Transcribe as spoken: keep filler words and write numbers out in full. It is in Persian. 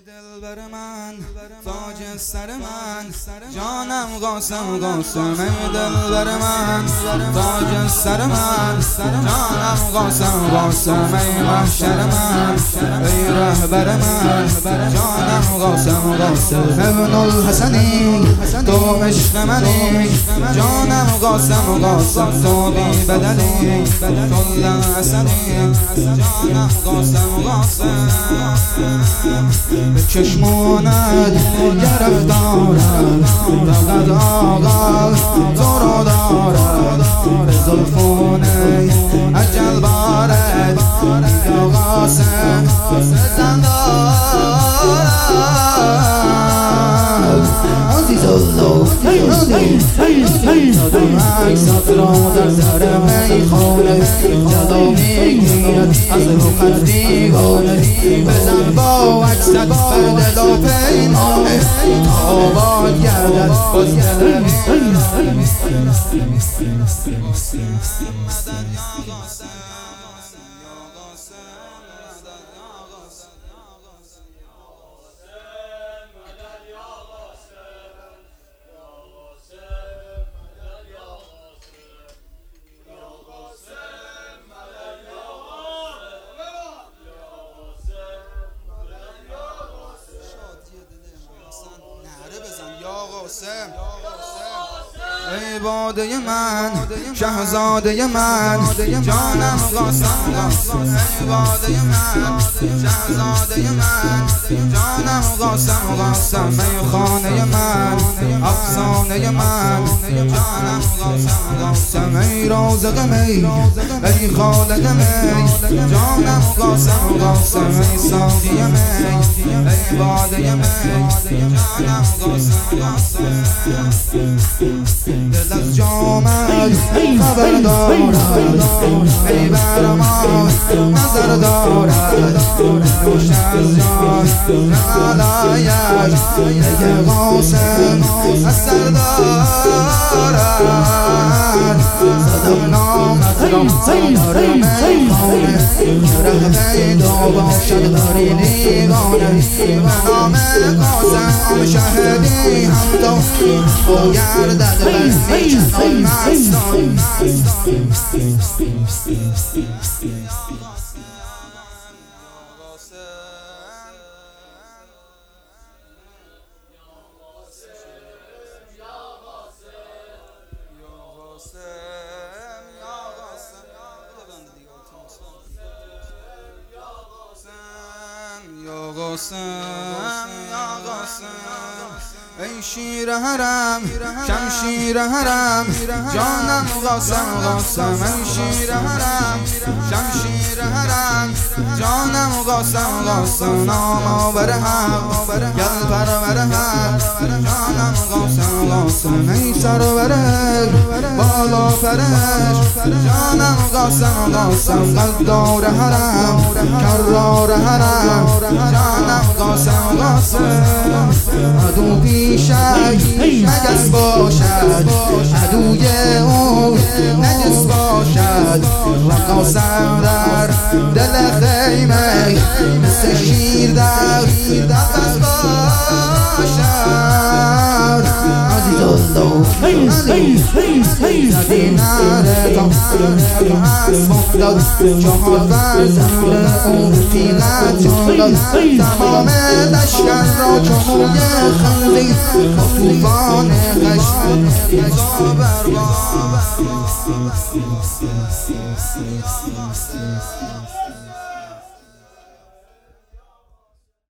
دلبر من تاج سر من جانم قاسم قاسم ای دلبر من تاج سر من جانم قاسم قاسم ای محشر من ای رهبر من جانم قاسم قاسم ابن الحسنی تو عشق منی جانم قاسم قاسم تو بی بدلی کل حسنی جانم قاسم قاسم به چشمانت گرفتارم فقط آقا تو رو دارم به زلفونه اجل بارد یا قاسم زن دارم عزیز الله عکست را در سر میخانه جدا میگیرد از روحت دیوانه بزن با عکست بر دل و پیمانه آباد گردد باز گردد ای باده من شهزاده من جانم قاسم قاسم ای باده من شهزاده من جانم قاسم قاسم ای خانه من افسانه من جانم قاسم قاسم ای رازق می ای خالق می جانم قاسم قاسم ای ساقی می ای باده می جانم قاسم قاسم دل از جامت خبر دارد ای بر ما نظر دارد نوش از جان علایش ای قاسم اثر دارد صدق نامت را سالار میخانه ره پیدا باشد باری دیوانه به نام قاسم شهدی هم تو گردد بر میچنان مستان ای شیر حرم شمشیر حرم جانم قاسم قاسم ای شیر حرم شمشیر حرم جانم قاسم قاسم نام آور حق گل پرور حق جانم قاسم قاسم ای سرور بالا فرش جانم قاسم قاسم قدار حرم کرار حرم جانم قاسم قاسم عدو پیشت نجس باشد عدوی او نجس باشد و قاسم در دل خیمه مثل شیر در قفس باشد عزیز الله زدی نره تا اسم افتاد چهار فرزند او تیغت جان تمام لشکر را چو موی خنزیر با توفان خشم فضا برباد